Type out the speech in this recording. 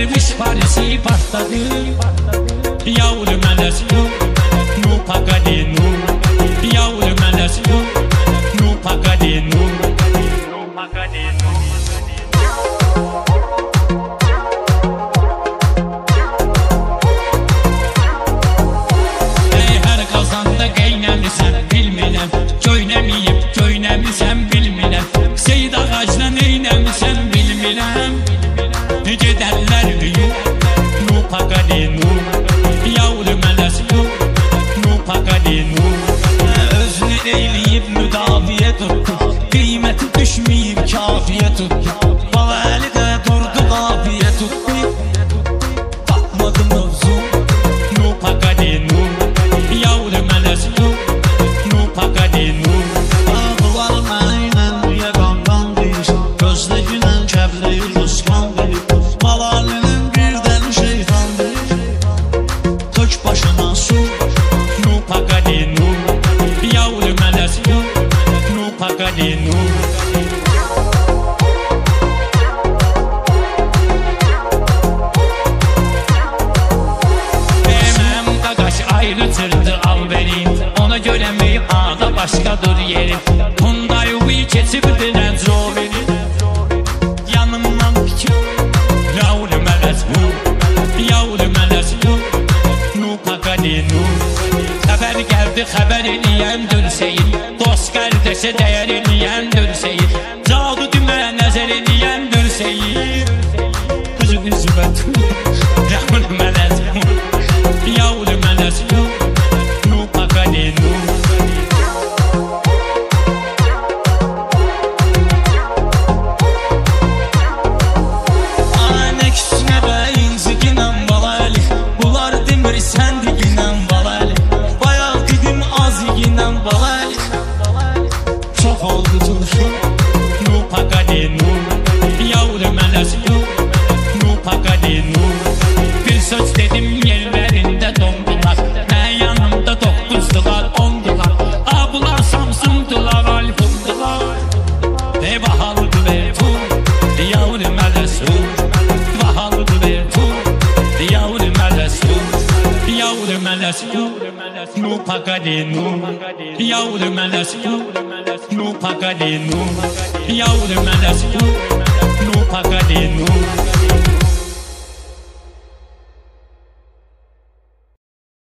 vermiş Paris'i partladı. Yavru melez nu pagadi nu. Yavru melez nu pagadi nu. Her kazanda geynemisən bilmirəm, göynəmiyib göynəmisən bilmirəm, Seyid ağacla neynəmisən bilmirəm. Gedərlər nu pagadi nu. Yavru melez nu pagadi nu. Özünü eyləyib müdafiə tutdu, qiyməti düşməyib kafiyə tutdu. Bala əli də durdu qafiyə tutdu. Tapmadı mövzu nu pagadi nu. Yavru melez nu pagadi nu. Ağlar mənlə niyə qanqan deyir, gözlə günən kəbli ruslan deyir. Malalinin birdən şeytan deyir, tök başına su nu pagadi nu. Yavru melez nu pagadi nu. Demem qaqaş ayrıtırdı alveri, ona görə meyxada başqadır yeri. Hyundai keçibdi Range Rover'i, yanımdan fikir. Yavru melez yavru melez nu pagadi nu. Xəbər gəldi xəbər eləyəndir Seyid, dost qardeşə dəyər eləyəndir Seyid, cadu dimə nəzər eləyəndir Seyid. Qızı üzümə yavru melez yavru melez nu pagadi nu. Anə küsünə və inciginən balali, bunlar demir sən diginən balali. Bayaq dedim az iginən balali, çox oldu turşu nu pagadi nu. Yavru melez nu pagadi nu. Bir söz dedim yerlərində dondular, mən yanımda dokuzdular ondular. Bunlar Samsundular, Alfundular. Vahalıdı vertu yavru melez vahalıdı vertu yavru melez. Yavru melez nu pagadi nu. Yavru melez nu pagadi nu. Yavru melez nu pagadi nu.